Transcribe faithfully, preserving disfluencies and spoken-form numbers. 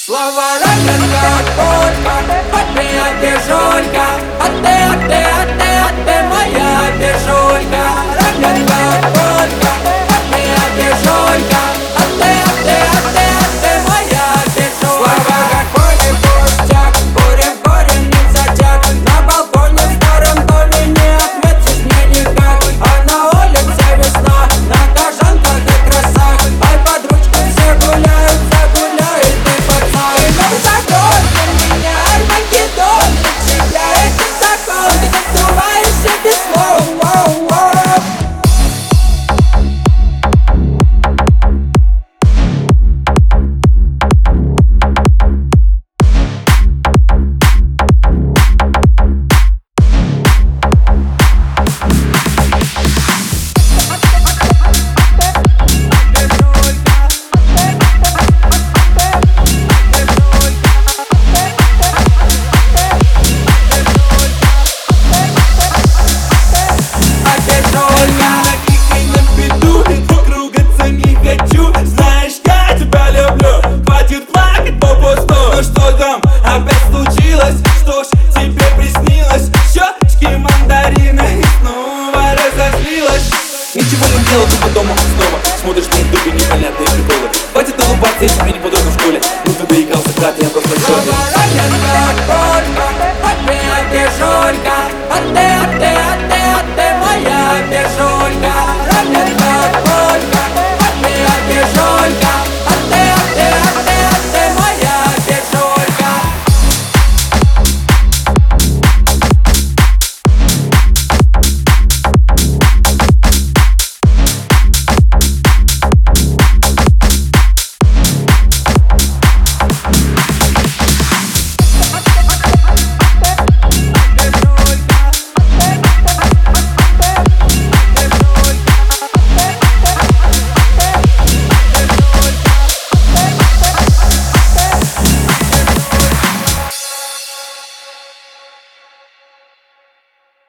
Слова ранят как пулька, от меня пешулька, а ты, а ты, а ты, а ты моя пешулька. Ранят как пулька, от меня пешулька, а ты, а ты, а ты, а ты моя пешулька. Слова как пули пустяк, курим, курим, не затяг. На балконе в старом доме не отметишь мне никак. А на улице весна, на кожанках и красах. Ай, под ручкой все гуляют, загуляют и пацан. Ну закон для меня Армагеддон, для тебя это закон. Ты танцеваешься без слов, воу, воу. Опять случилось, что ж тебе приснилось? Щечки мандарины и снова разозлилась. Ничего не делал, тупо дома снова смотришь на ютубе непонятные приколы. Хватит улыбаться, я тебе не подруга в школе. Ну ты доигрался, брат, я просто в шоке.